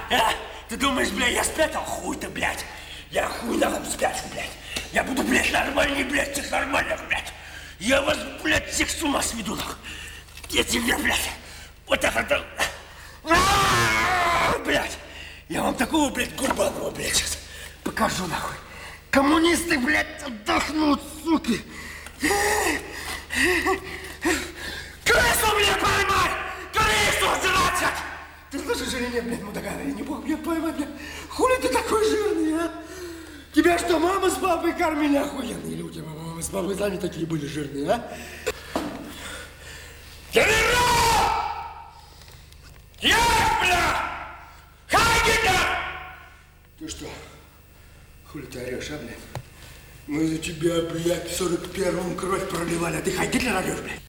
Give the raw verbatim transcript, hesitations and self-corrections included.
А? Ты думаешь, блядь, я спятил? Хуй ты, блядь. Я хуй нахуй спятил, блядь. Я буду, блядь, нормальный, блядь, всех нормальных, блядь. Я вас, блядь, всех с ума сведу, нахуй. Я тебе, блядь, вот это, да. А-а-а, блядь. Я вам такого, блядь, гурбаного, блядь, сейчас покажу, нахуй. Коммунисты, блядь, отдохнут, суки. Крысу, блядь, поймай! Крысу, двадцать! Ты слышишь или нет, блядь, мудака? Я не мог, блядь, поймать, блядь. Хули ты такой жирный, а? Тебя что, мама с папой кормили? Охуенные люди. Мама с папой сами такие были жирные, а? Генерал! Есть, бля! Хайгитер! Ты что, хули ты орешь, а, блядь? Мы за тебя, блядь, в сорок первом кровь проливали, а ты Хайгитер орешь, блядь?